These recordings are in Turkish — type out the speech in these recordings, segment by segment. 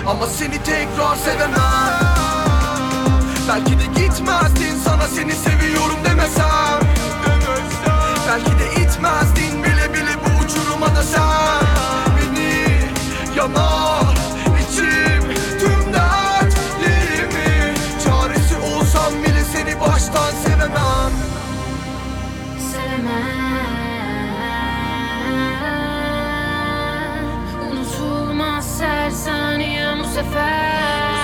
ama seni tekrar sevemem. Belki de gitmezdin sana seni seviyorum demesem. Belki de itmezdin bile bile bu uçuruma da sen. Beni yanar içim tüm dertlerimi. Çaresi olsam bile seni baştan sevemem. Unutulmaz her saniyem bu sefer.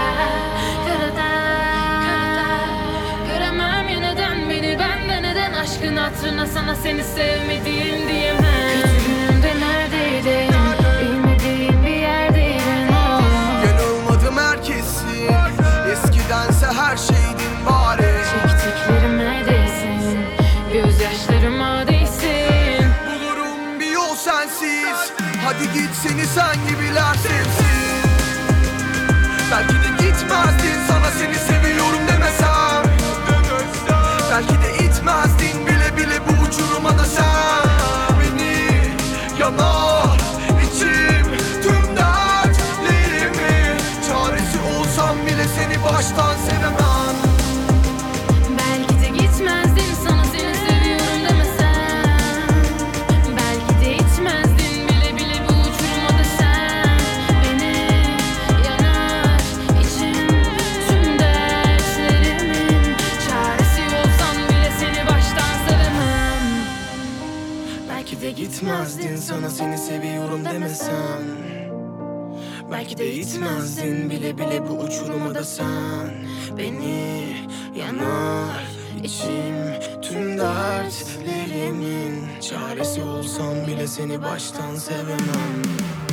Göremem ya neden beni benden neden. Aşkın hatırına sana seni sevmediğim diyemem. Küçüğümde neredeydin, bilmediğim bir yerdeydin. Yanılmadım herkesin, eskidense her şeydin bari. Çektiklerime değsin, gözyaşlarıma değsin. Bulurum bir yol sensiz, hadi git seni sen gibiler sevsin. Belki de gitmezdin sana seni seviyorum demesem. Belki de itmezdin bile bile bu uçuruma da sen. Beni yanar içim tüm dertlerimi. Çaresi olsam bile seni baştan sevemem. Belki de gitmezdin sana seni seviyorum demesem. Belki de itmezdin bile bile bu uçuruma da sen. Beni yanar içim tüm dertlerimin. Çaresi olsam bile seni baştan sevemem. Belki de gitmezdin sana seni seviyorum demesem. Belki de itmezdin bile bile bu uçuruma da sen. Beni yanar içim tüm dertlerimin. Çaresi olsam bile seni baştan sevemem.